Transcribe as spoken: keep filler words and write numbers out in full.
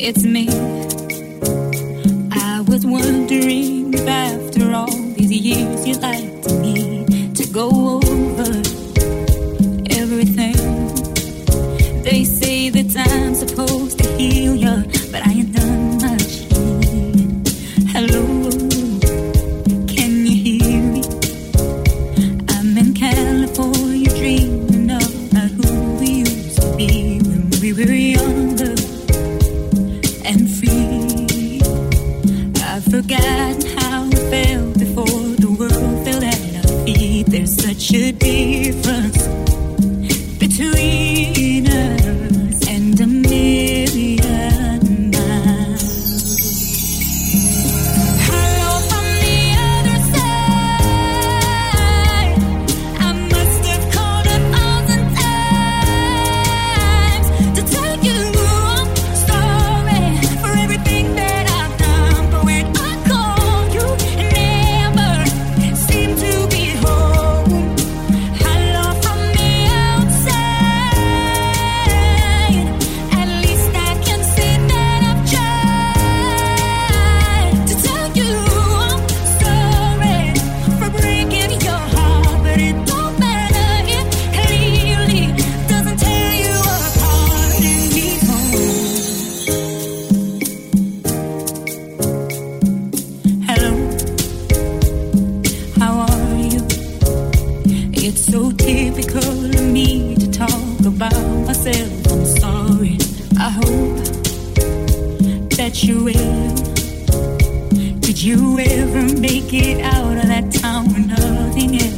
it's me. I was wondering if after all these years you'd like me to go over everything. They say that I'm supposed to heal you, but I ain't done much healing. Hello, can you hear me? I'm in California dreaming about who we used to be when we were younger and free. I've forgotten how it felt before the world fell at our feet. There's such a difference between us and a million miles. Hello from the other side. I must have called a thousand times to tell you I'm sorry for everything that I've done. But when I call you, it never seemed to be home. Hello from the outside. At least I can say that I've tried to tell you I'm sorry for breaking your heart. But it don't matter, it clearly doesn't tear you apart anymore. Hello, how are you? It's so typical of me to talk about myself. I'm sorry. I hope that you will. Did you ever make it out of that town where nothing else